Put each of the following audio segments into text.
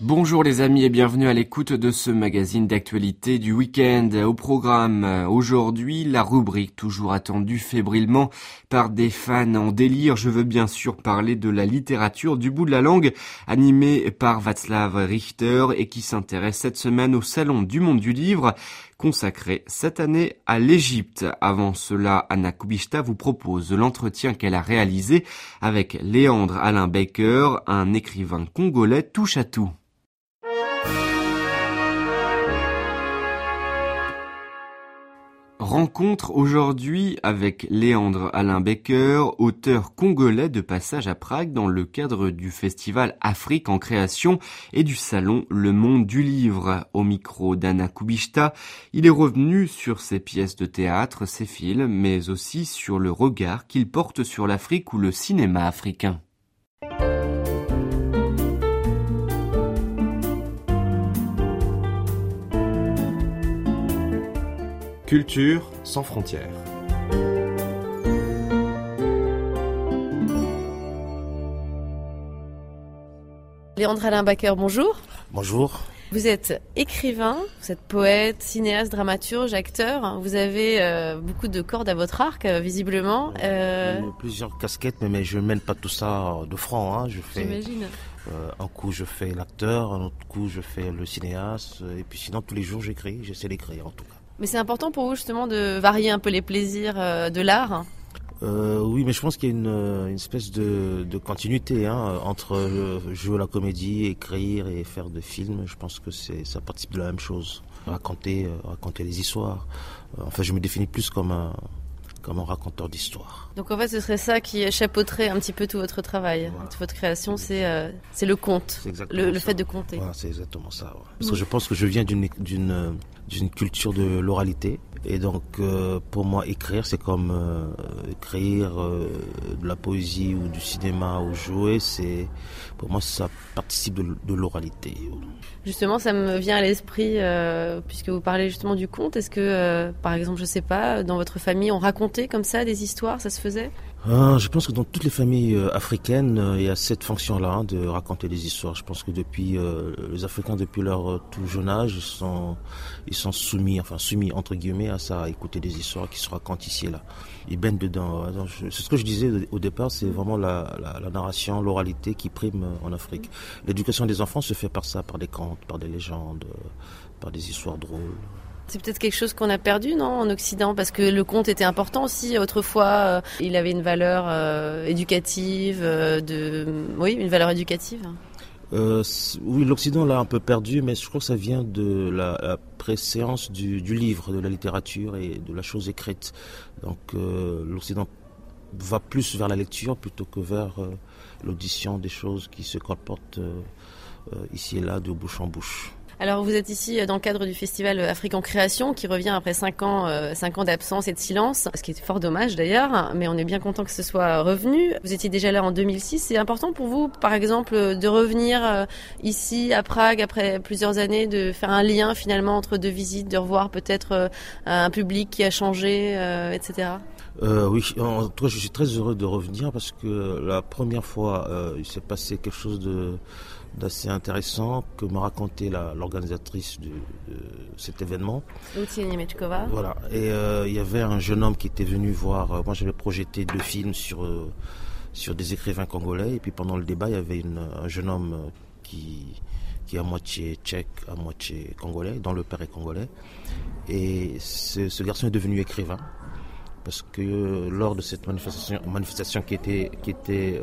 Bonjour les amis et bienvenue à l'écoute de ce magazine d'actualité du week-end. Au programme aujourd'hui, la rubrique toujours attendue fébrilement par des fans en délire. Je veux bien sûr parler de la littérature du bout de la langue, animée par Václav Richter et qui s'intéresse cette semaine au Salon du Monde du Livre, consacré cette année à l'Égypte. Avant cela, Anna Kubishta vous propose l'entretien qu'elle a réalisé avec Léandre Alain Baker, un écrivain congolais touche à tout. Rencontre aujourd'hui avec Léandre Alain Baker, auteur congolais de passage à Prague dans le cadre du festival Afrique en création et du salon Le Monde du Livre. Au micro d'Anna Kubishta, il est revenu sur ses pièces de théâtre, ses films, mais aussi sur le regard qu'il porte sur l'Afrique ou le cinéma africain. Culture sans frontières. Léandre Alain Baker, bonjour. Bonjour. Vous êtes écrivain, vous êtes poète, cinéaste, dramaturge, acteur. Vous avez beaucoup de cordes à votre arc, visiblement. Plusieurs casquettes, mais je ne mène pas tout ça de front. Hein. J'imagine. Un coup, je fais l'acteur, un autre coup, je fais le cinéaste. Et puis sinon, tous les jours, j'essaie d'écrire en tout cas. Mais c'est important pour vous justement de varier un peu les plaisirs de l'art. Oui, mais je pense qu'il y a une espèce de continuité entre jouer à la comédie, écrire et faire des films. Je pense que ça participe de la même chose. Raconter les histoires. Enfin, je me définis plus comme un raconteur d'histoires. Donc en fait, ce serait ça qui chapeauterait un petit peu tout votre travail. Voilà. Toute votre création, c'est le conte, le fait de conter. Voilà, c'est exactement ça. Ouais. Parce que je pense que je viens d'une culture de l'oralité. Et donc, pour moi, écrire, c'est comme écrire de la poésie ou du cinéma ou jouer. Pour moi, ça participe de l'oralité. Justement, ça me vient à l'esprit, puisque vous parlez justement du conte. Est-ce que, par exemple, je sais pas, dans votre famille, on racontait comme ça des histoires, ça se faisait ? Je pense que dans toutes les familles africaines, il y a cette fonction-là de raconter des histoires. Je pense que depuis les Africains, depuis leur tout jeune âge, ils sont soumis entre guillemets à ça, à écouter des histoires qui se racontent ici et là. Ils baignent dedans. C'est ce que je disais au départ, c'est vraiment la narration, l'oralité qui prime en Afrique. L'éducation des enfants se fait par ça, par des contes, par des légendes, par des histoires drôles. C'est peut-être quelque chose qu'on a perdu, non, en Occident, parce que le conte était important aussi. Autrefois, il avait une valeur éducative, une valeur éducative. Oui, l'Occident l'a un peu perdu, mais je crois que ça vient de la préséance du livre, de la littérature et de la chose écrite. Donc, l'Occident va plus vers la lecture plutôt que vers l'audition des choses qui se colportent ici et là, de bouche en bouche. Alors vous êtes ici dans le cadre du festival Afrique en création qui revient après 5 ans d'absence et de silence, ce qui est fort dommage d'ailleurs, mais on est bien content que ce soit revenu. Vous étiez déjà là en 2006, c'est important pour vous par exemple de revenir ici à Prague après plusieurs années, de faire un lien finalement entre deux visites, de revoir peut-être un public qui a changé, etc. Oui, en tout cas je suis très heureux de revenir parce que la première fois il s'est passé quelque chose d'assez intéressant que m'a raconté l'organisatrice de cet événement. Lucia Niemeczkova. Voilà. Et il y avait un jeune homme qui était venu voir. Moi, j'avais projeté 2 films sur des écrivains congolais. Et puis pendant le débat, il y avait un jeune homme qui est à moitié tchèque, à moitié congolais, dont le père est congolais. Et ce garçon est devenu écrivain. Parce que lors de cette manifestation qui était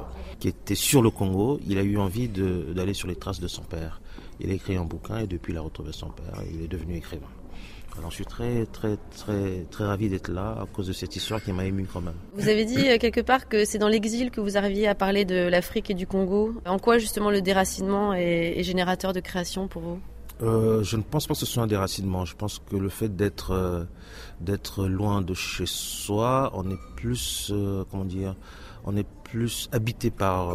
sur le Congo, il a eu envie d'aller sur les traces de son père. Il a écrit un bouquin et depuis il a retrouvé son père et il est devenu écrivain. Alors je suis très très très très ravi d'être là à cause de cette histoire qui m'a ému quand même. Vous avez dit quelque part que c'est dans l'exil que vous arriviez à parler de l'Afrique et du Congo. En quoi justement le déracinement est générateur de création pour vous ? Je ne pense pas que ce soit un déracinement. Je pense que le fait d'être loin de chez soi, on est plus, on est plus habité par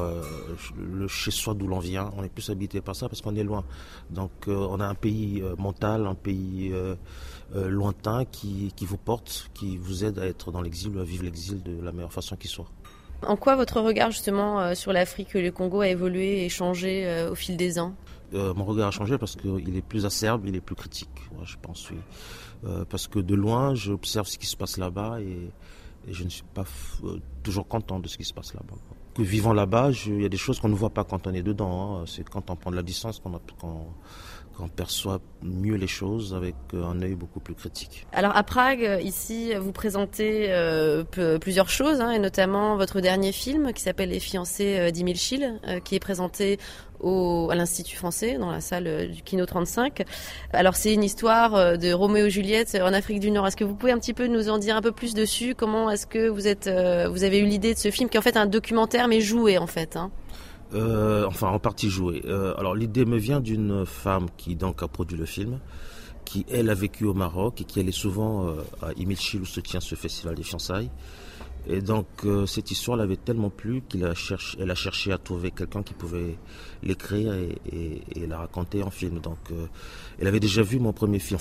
le chez soi d'où l'on vient. On est plus habité par ça parce qu'on est loin. Donc on a un pays mental, un pays lointain qui vous porte, qui vous aide à être dans l'exil ou à vivre l'exil de la meilleure façon qui soit. En quoi votre regard justement sur l'Afrique et le Congo a évolué et changé au fil des ans ? mon regard a changé parce qu'il est plus acerbe, il est plus critique, ouais, je pense, oui. Parce que de loin, j'observe ce qui se passe là-bas et je ne suis pas toujours content de ce qui se passe là-bas. Que vivant là-bas, il y a des choses qu'on ne voit pas quand on est dedans. Hein. C'est quand on prend de la distance qu'on perçoit mieux les choses avec un œil beaucoup plus critique. Alors à Prague, ici, vous présentez plusieurs choses, hein, et notamment votre dernier film qui s'appelle Les fiancés d'Imilchil, qui est présenté à l'Institut français, dans la salle du Kino 35. Alors c'est une histoire de Roméo et Juliette en Afrique du Nord. Est-ce que vous pouvez un petit peu nous en dire un peu plus dessus ? Comment est-ce que vous avez eu l'idée de ce film qui est en fait un documentaire mais joué en fait, hein ? En partie joué. Alors l'idée me vient d'une femme qui donc a produit le film, qui elle a vécu au Maroc et qui allait souvent à Imilchil où se tient ce festival des fiançailles. Et donc cette histoire l'avait tellement plu qu'elle a cherché à trouver quelqu'un qui pouvait l'écrire et la raconter en film. Donc elle avait déjà vu un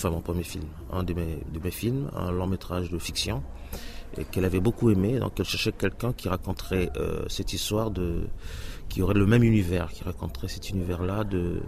de mes films, un long métrage de fiction, et qu'elle avait beaucoup aimé. Donc elle cherchait quelqu'un qui raconterait cette histoire qui aurait le même univers, qui raconterait cet univers-là de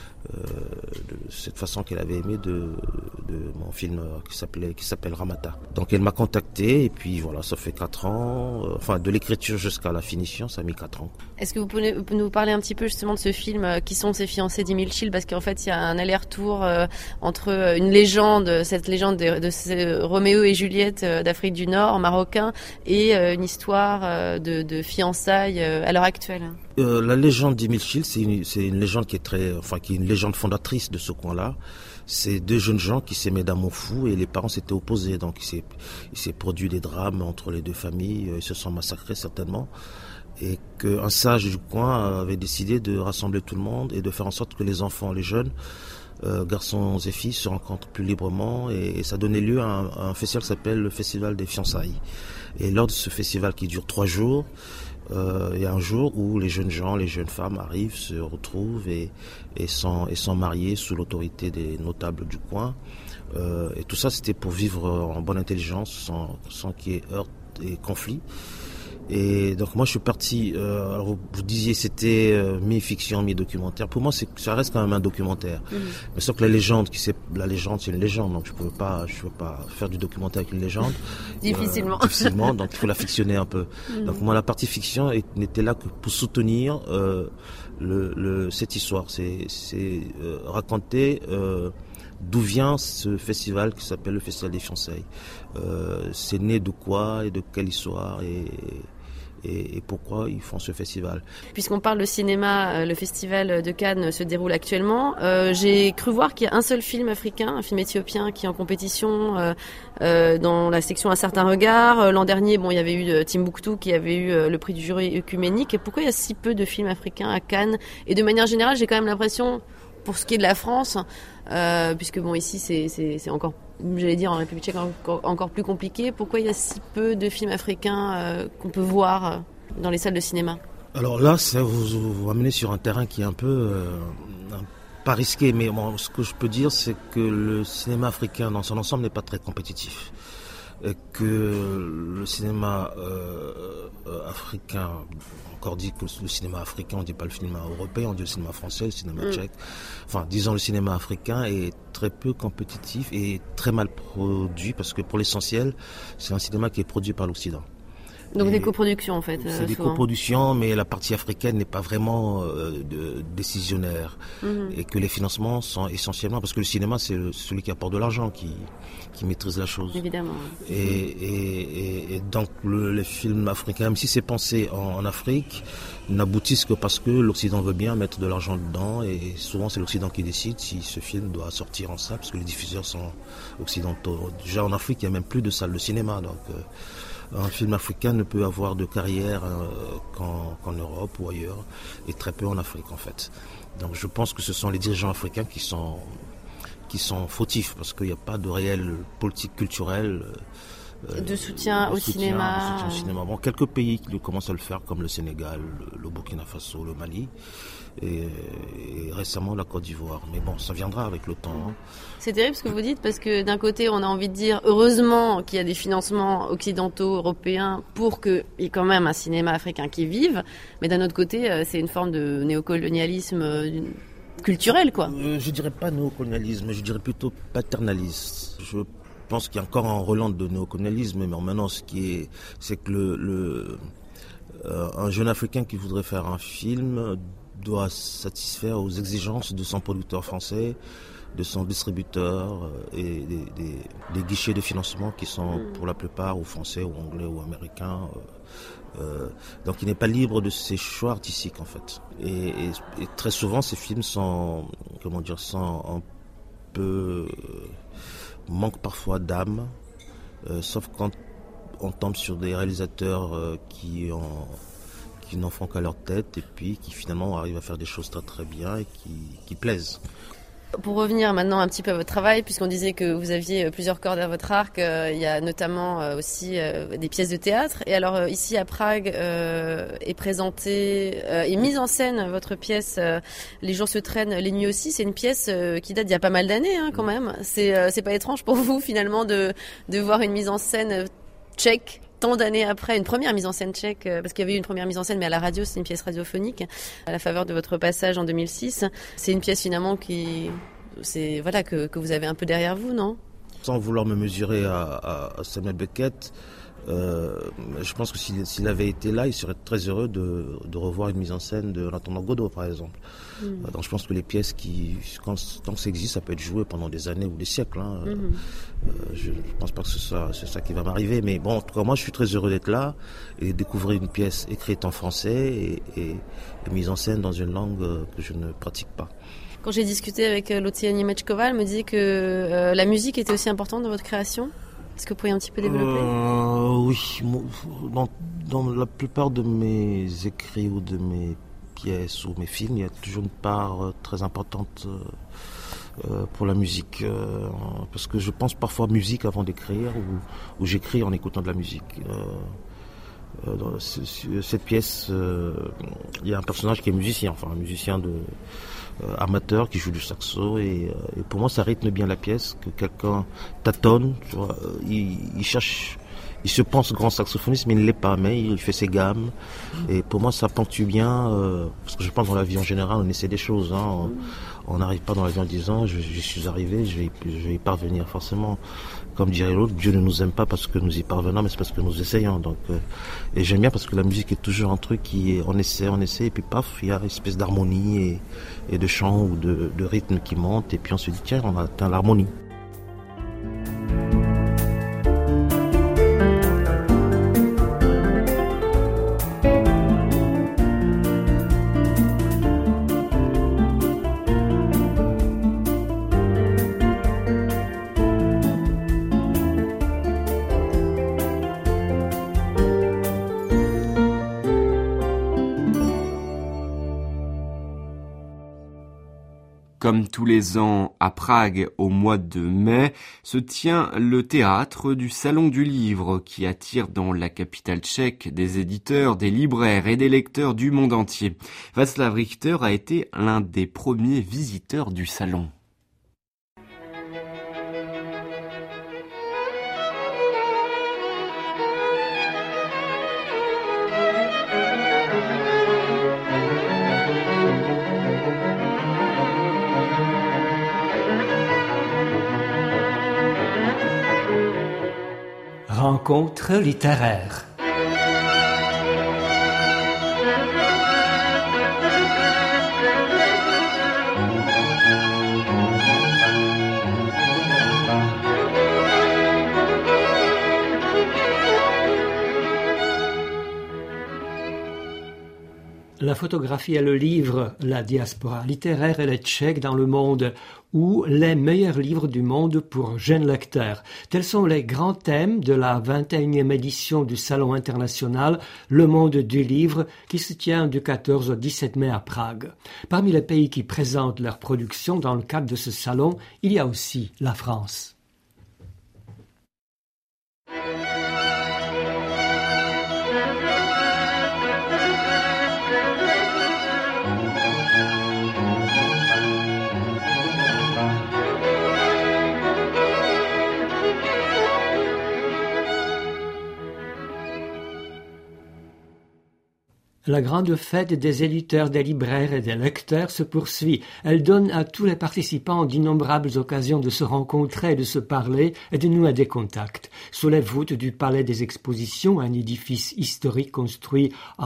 cette façon qu'elle avait aimé de mon film qui s'appelle Ramata. Donc elle m'a contacté et puis voilà, ça fait 4 ans, de l'écriture jusqu'à la finition, ça a mis 4 ans. Est-ce que vous pouvez nous parler un petit peu justement de ce film, qui sont ces fiancés d'Imilchil, parce qu'en fait il y a un aller-retour entre une légende, cette légende de Roméo et Juliette d'Afrique du Nord, marocain, et une histoire de fiançailles à l'heure actuelle. La légende d'Imilchil, c'est une légende qui est une légende fondatrice de ce coin-là. C'est 2 jeunes gens qui s'aimaient d'amour fou et les parents s'étaient opposés. Donc il s'est produit des drames entre les 2 familles. Ils se sont massacrés certainement. Et qu'un sage du coin avait décidé de rassembler tout le monde et de faire en sorte que les enfants, les jeunes, garçons et filles, se rencontrent plus librement. Et ça donnait lieu à un festival qui s'appelle le Festival des fiançailles. Et lors de ce festival qui dure 3 jours, il y a un jour où les jeunes gens, les jeunes femmes arrivent, se retrouvent et sont mariés sous l'autorité des notables du coin. Et tout ça, c'était pour vivre en bonne intelligence, sans qu'il y ait heurts et conflits. Et donc moi je suis parti, alors vous disiez c'était mi-fiction, mi-documentaire. Pour moi ça reste quand même un documentaire. Mais sauf que la légende c'est une légende, donc je peux pas faire du documentaire avec une légende. Difficilement, donc il faut la fictionner un peu. Donc moi la partie fiction n'était là que pour soutenir cette histoire. C'est raconter d'où vient ce festival qui s'appelle le Festival des fiançailles. C'est né de quoi et de quelle histoire et pourquoi ils font ce festival. Puisqu'on parle de cinéma, le festival de Cannes se déroule actuellement. J'ai cru voir qu'il y a un seul film africain, un film éthiopien qui est en compétition dans la section Un certain regard. L'an dernier, il y avait eu Timbuktu qui avait eu le prix du jury œcuménique. Et pourquoi il y a si peu de films africains à Cannes ? Et de manière générale, j'ai quand même l'impression, pour ce qui est de la France, puisque ici c'est encore, j'allais dire en République tchèque, encore plus compliqué. Pourquoi il y a si peu de films africains qu'on peut voir dans les salles de cinéma ? Alors là, ça vous amenez sur un terrain qui est un peu pas risqué, mais ce que je peux dire, c'est que le cinéma africain dans son ensemble n'est pas très compétitif. Et que le cinéma africain, encore dit que le cinéma africain, on ne dit pas le cinéma européen, on dit le cinéma français, le cinéma tchèque. Disons le cinéma africain est très peu compétitif et très mal produit parce que pour l'essentiel, c'est un cinéma qui est produit par l'Occident. Donc des coproductions en fait. C'est des coproductions, mais la partie africaine n'est pas vraiment décisionnaire. Et que les financements sont essentiellement, parce que le cinéma c'est celui qui apporte de l'argent qui maîtrise la chose. Évidemment. Et donc les films africains, même si c'est pensé en Afrique, n'aboutissent que parce que l'Occident veut bien mettre de l'argent dedans et souvent c'est l'Occident qui décide si ce film doit sortir en salle parce que les diffuseurs sont occidentaux. Déjà en Afrique il n'y a même plus de salles de cinéma, donc un film africain ne peut avoir de carrière qu'en Europe ou ailleurs, et très peu en Afrique en fait. Donc je pense que ce sont les dirigeants africains qui sont fautifs, parce qu'il n'y a pas de réelle politique culturelle de soutien au cinéma. Bon, quelques pays qui commencent à le faire, comme le Sénégal, le Burkina Faso, le Mali, et récemment la Côte d'Ivoire. Mais bon, ça viendra avec le temps. C'est terrible ce que vous dites, parce que d'un côté, on a envie de dire heureusement qu'il y a des financements occidentaux, européens, pour qu'il y ait quand même un cinéma africain qui vive. Mais d'un autre côté, c'est une forme de néocolonialisme culturel, quoi. Je dirais pas néocolonialisme, je dirais plutôt paternaliste. Je pense qu'il y a encore un relance de néocolonialisme, mais maintenant, c'est que un jeune Africain qui voudrait faire un film doit satisfaire aux exigences de son producteur français, de son distributeur et des guichets de financement qui sont pour la plupart ou français ou anglais ou américains. Donc il n'est pas libre de ses choix artistiques en fait. Et très souvent ces films sont un peu manquent parfois d'âme, sauf quand on tombe sur des réalisateurs qui n'en font qu'à leur tête et puis qui finalement arrivent à faire des choses très très bien et qui plaisent. Pour revenir maintenant un petit peu à votre travail, puisqu'on disait que vous aviez plusieurs cordes à votre arc, il y a notamment aussi des pièces de théâtre. Et alors ici à Prague est présentée et mise en scène votre pièce Les jours se traînent, les nuits aussi. C'est une pièce qui date d'il y a pas mal d'années quand même. C'est pas étrange pour vous finalement de voir une mise en scène tchèque tant d'années après, une première mise en scène tchèque, parce qu'il y avait eu une première mise en scène, mais à la radio, c'est une pièce radiophonique, à la faveur de votre passage en 2006. C'est une pièce finalement que vous avez un peu derrière vous, non ? Sans vouloir me mesurer à Samuel Beckett, je pense que s'il avait été là, il serait très heureux de revoir une mise en scène de l'intendant Godot, par exemple. Donc je pense que les pièces quand ça existe, ça peut être joué pendant des années ou des siècles. Je ne pense pas que c'est ça qui va m'arriver. Mais bon, en tout cas, moi, je suis très heureux d'être là et de découvrir une pièce écrite en français et mise en scène dans une langue que je ne pratique pas. Quand j'ai discuté avec Lucia Nemechkova, elle me disait que la musique était aussi importante dans votre création. Est-ce que vous pourriez un petit peu développer ? Oui, dans la plupart de mes écrits ou de mes pièces ou mes films, il y a toujours une part très importante pour la musique. Parce que je pense parfois musique avant d'écrire ou j'écris en écoutant de la musique. Dans cette pièce, il y a un personnage qui est musicien, un musicien amateur qui joue du saxo et pour moi ça rythme bien la pièce, que quelqu'un tâtonne, tu vois, il cherche, il se pense grand saxophoniste mais il ne l'est pas, mais il fait ses gammes et pour moi ça ponctue bien, parce que je pense dans la vie en général on essaie des choses, on n'arrive pas dans la vie en disant j'y suis arrivé, je vais y parvenir forcément. Comme dirait l'autre, Dieu ne nous aime pas parce que nous y parvenons, mais c'est parce que nous essayons. Donc, et j'aime bien parce que la musique est toujours un truc on essaie, et puis paf, il y a une espèce d'harmonie et de chant ou de rythme qui monte, et puis on se dit tiens, on a atteint l'harmonie. Comme tous les ans, à Prague, au mois de mai, se tient le théâtre du Salon du Livre qui attire dans la capitale tchèque des éditeurs, des libraires et des lecteurs du monde entier. Václav Richter a été l'un des premiers visiteurs du salon. Rencontre littéraire. La photographie et le livre, la diaspora littéraire et les Tchèques dans le monde, ou les meilleurs livres du monde pour jeunes lecteurs. Tels sont les grands thèmes de la 21e édition du Salon international Le Monde du Livre qui se tient du 14 au 17 mai à Prague. Parmi les pays qui présentent leur production dans le cadre de ce salon, il y a aussi la France. La grande fête des éditeurs, des libraires et des lecteurs se poursuit. Elle donne à tous les participants d'innombrables occasions de se rencontrer, de se parler et de nouer des contacts. Sous les voûtes du Palais des Expositions, un édifice historique construit en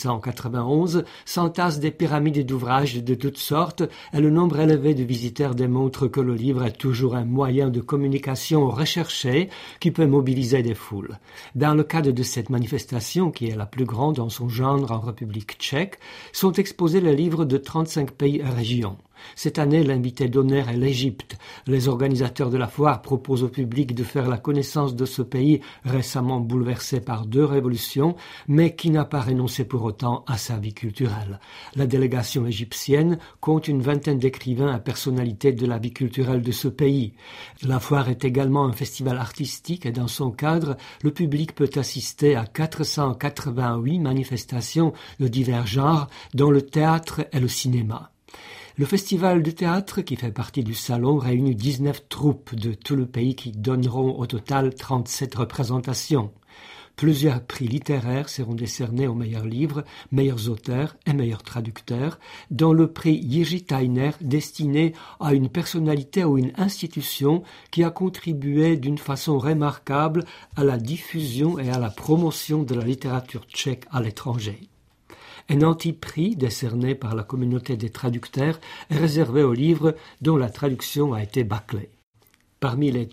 1891, s'entassent des pyramides d'ouvrages de toutes sortes et le nombre élevé de visiteurs démontre que le livre est toujours un moyen de communication recherché qui peut mobiliser des foules. Dans le cadre de cette manifestation, qui est la plus grande en son genre en République tchèque, sont exposés les livres de 35 pays et régions. Cette année, l'invité d'honneur est l'Égypte. Les organisateurs de la foire proposent au public de faire la connaissance de ce pays récemment bouleversé par 2 révolutions, mais qui n'a pas renoncé pour autant à sa vie culturelle. La délégation égyptienne compte une vingtaine d'écrivains à personnalité de la vie culturelle de ce pays. La foire est également un festival artistique et dans son cadre, le public peut assister à 488 manifestations de divers genres, dont le théâtre et le cinéma. Le festival de théâtre, qui fait partie du salon, réunit 19 troupes de tout le pays qui donneront au total 37 représentations. Plusieurs prix littéraires seront décernés aux meilleurs livres, meilleurs auteurs et meilleurs traducteurs, dont le prix Jiří Tajner destiné à une personnalité ou une institution qui a contribué d'une façon remarquable à la diffusion et à la promotion de la littérature tchèque à l'étranger. Un anti-prix décerné par la communauté des traducteurs est réservé aux livres dont la traduction a été bâclée. Parmi les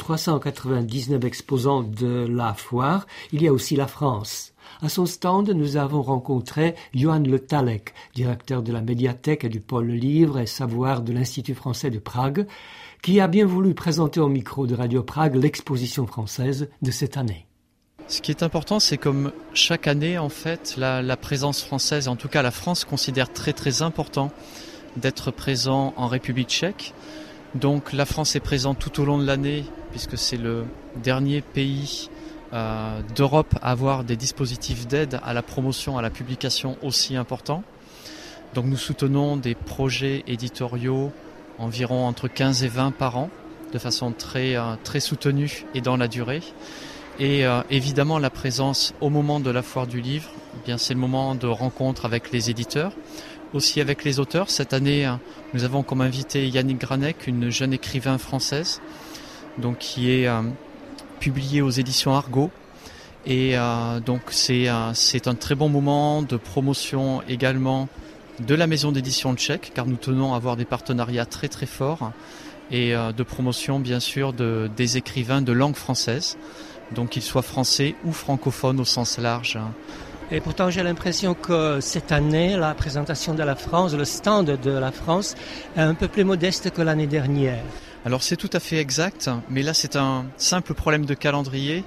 399 exposants de la foire, il y a aussi la France. À son stand, nous avons rencontré Johan Le Tallec, directeur de la médiathèque et du pôle livre et savoir de l'Institut français de Prague, qui a bien voulu présenter au micro de Radio Prague l'exposition française de cette année. Ce qui est important, c'est comme chaque année, en fait, la présence française, en tout cas la France considère très très important d'être présent en République tchèque. Donc la France est présente tout au long de l'année, puisque c'est le dernier pays d'Europe à avoir des dispositifs d'aide à la promotion, à la publication aussi importants. Donc nous soutenons des projets éditoriaux environ entre 15 et 20 par an, de façon très soutenue et dans la durée. Et évidemment la présence au moment de la foire du livre, eh bien c'est le moment de rencontre avec les éditeurs, aussi avec les auteurs. Cette année, nous avons comme invité Yannick Granek, une jeune écrivain française, donc qui est publiée aux éditions Argo. Et donc c'est un très bon moment de promotion également de la maison d'édition tchèque, car nous tenons à avoir des partenariats très très forts, et de promotion bien sûr des écrivains de langue française, donc qu'ils soient français ou francophones au sens large. Et pourtant, j'ai l'impression que cette année, la présentation de la France, le stand de la France, est un peu plus modeste que l'année dernière. Alors c'est tout à fait exact, mais là c'est un simple problème de calendrier.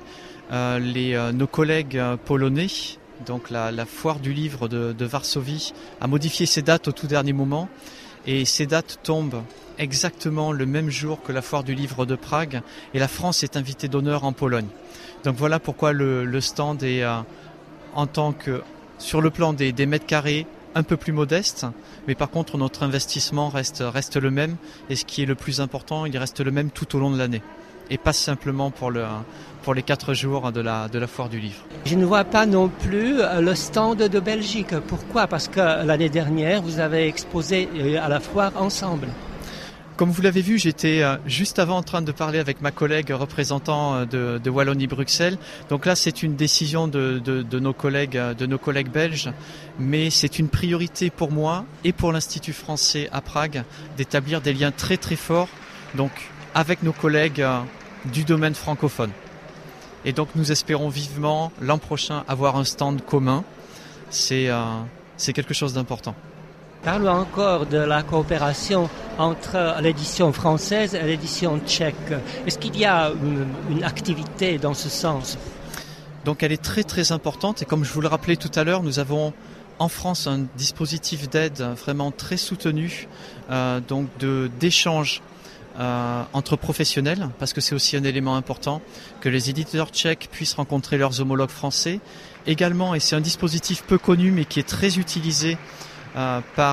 Nos collègues polonais, donc la foire du livre de Varsovie, a modifié ses dates au tout dernier moment, et ces dates tombent exactement le même jour que la foire du livre de Prague, et la France est invitée d'honneur en Pologne. Donc voilà pourquoi le stand est en tant que sur le plan des mètres carrés un peu plus modeste, mais par contre notre investissement reste le même, et ce qui est le plus important, il reste le même tout au long de l'année, et pas simplement pour les 4 jours de la foire du livre. Je ne vois pas non plus le stand de Belgique. Pourquoi ? Parce que l'année dernière, vous avez exposé à la foire ensemble. Comme vous l'avez vu, j'étais juste avant en train de parler avec ma collègue représentant de Wallonie-Bruxelles. Donc là, c'est une décision de nos collègues belges, mais c'est une priorité pour moi et pour l'Institut français à Prague d'établir des liens très très forts, donc avec nos collègues du domaine francophone. Et donc nous espérons vivement l'an prochain avoir un stand commun. C'est quelque chose d'important. Parlons encore de la coopération entre l'édition française et l'édition tchèque. Est-ce qu'il y a une activité dans ce sens ? Donc elle est très très importante, et comme je vous le rappelais tout à l'heure, nous avons en France un dispositif d'aide vraiment très soutenu, donc d'échange entre professionnels, parce que c'est aussi un élément important, que les éditeurs tchèques puissent rencontrer leurs homologues français. Également, et c'est un dispositif peu connu mais qui est très utilisé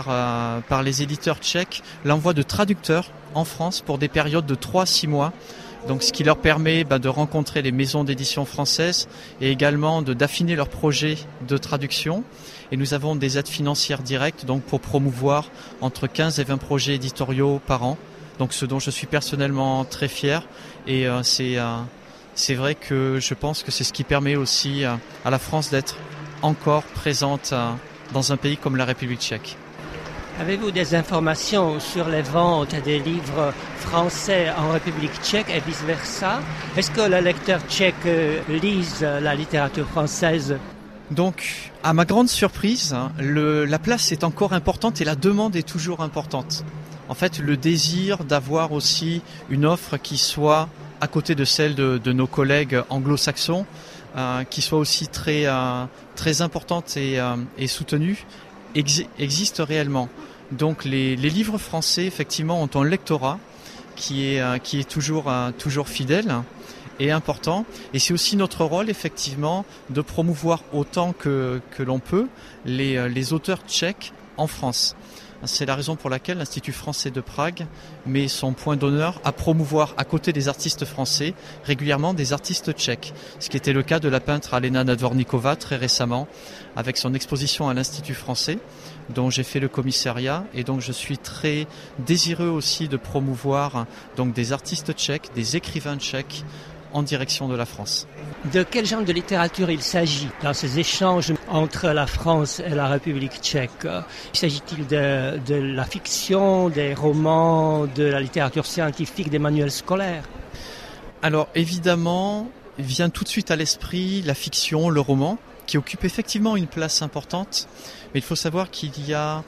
par les éditeurs tchèques, l'envoi de traducteurs en France pour des périodes de 3 à 6 mois Donc, ce qui leur permet de rencontrer les maisons d'édition françaises et également d'affiner leurs projets de traduction. Et nous avons des aides financières directes donc pour promouvoir entre 15 et 20 projets éditoriaux par an. Donc, ce dont je suis personnellement très fier. Et c'est vrai que je pense que c'est ce qui permet aussi à la France d'être encore présente dans un pays comme la République tchèque. Avez-vous des informations sur les ventes des livres français en République tchèque et vice-versa? Est-ce que les lecteurs tchèques lisent la littérature française? Donc, à ma grande surprise, la place est encore importante et la demande est toujours importante. En fait, le désir d'avoir aussi une offre qui soit à côté de celle de nos collègues anglo-saxons, qui soit aussi très importante et soutenue, existe réellement. Donc les livres français effectivement ont un lectorat qui est toujours fidèle et important, et c'est aussi notre rôle effectivement de promouvoir autant que l'on peut les auteurs tchèques en France. C'est la raison pour laquelle l'Institut français de Prague met son point d'honneur à promouvoir à côté des artistes français régulièrement des artistes tchèques, ce qui était le cas de la peintre Alena Nadvorníková très récemment avec son exposition à l'Institut français dont j'ai fait le commissariat, et donc je suis très désireux aussi de promouvoir donc des artistes tchèques, des écrivains tchèques en direction de la France. De quel genre de littérature il s'agit dans ces échanges entre la France et la République tchèque? S'agit-il de la fiction, des romans, de la littérature scientifique, des manuels scolaires? Alors évidemment, vient tout de suite à l'esprit la fiction, le roman, qui occupe effectivement une place importante. Mais il faut savoir qu'il y a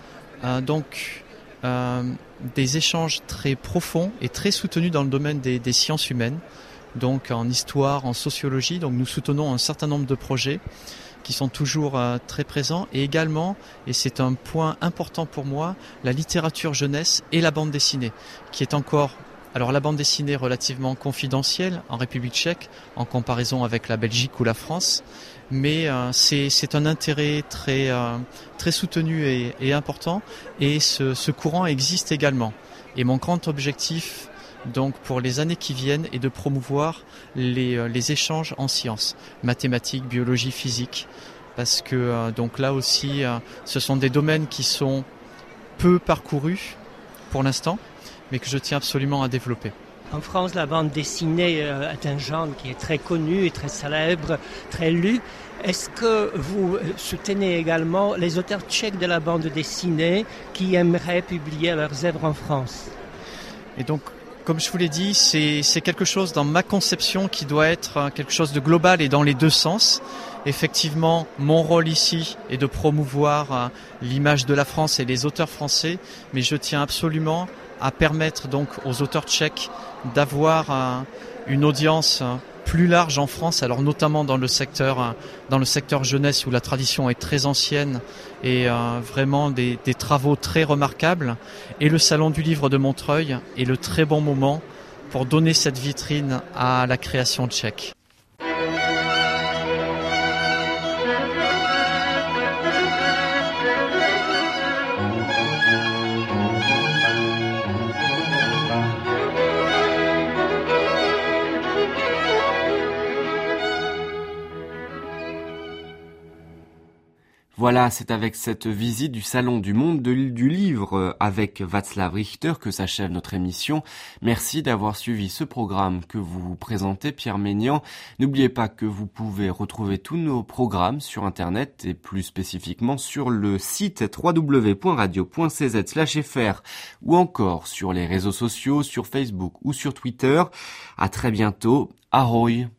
des échanges très profonds et très soutenus dans le domaine des sciences humaines, donc en histoire, en sociologie. Donc nous soutenons un certain nombre de projets qui sont toujours très présents, et également, et c'est un point important pour moi, la littérature jeunesse et la bande dessinée, qui est encore, alors la bande dessinée relativement confidentielle en République tchèque en comparaison avec la Belgique ou la France, mais c'est un intérêt très soutenu et important, et ce courant existe également. Et mon grand objectif donc pour les années qui viennent est de promouvoir les échanges en sciences, mathématiques, biologie, physique, parce que donc là aussi ce sont des domaines qui sont peu parcourus pour l'instant, mais que je tiens absolument à développer. En France, la bande dessinée est un genre qui est très connu et très célèbre, très lu. Est-ce que vous soutenez également les auteurs tchèques de la bande dessinée qui aimeraient publier leurs œuvres en France? Et donc, comme je vous l'ai dit, c'est quelque chose dans ma conception qui doit être quelque chose de global et dans les deux sens. Effectivement, mon rôle ici est de promouvoir l'image de la France et les auteurs français, mais je tiens absolument à permettre donc aux auteurs tchèques d'avoir une audience plus large en France, alors notamment dans le secteur jeunesse où la tradition est très ancienne et vraiment des travaux très remarquables. Et le Salon du Livre de Montreuil est le très bon moment pour donner cette vitrine à la création tchèque. Voilà, c'est avec cette visite du Salon du Monde du Livre avec Václav Richter que s'achève notre émission. Merci d'avoir suivi ce programme que vous présentez, Pierre Maignan. N'oubliez pas que vous pouvez retrouver tous nos programmes sur Internet et plus spécifiquement sur le site www.radio.cz/fr ou encore sur les réseaux sociaux, sur Facebook ou sur Twitter. À très bientôt. Ahoy!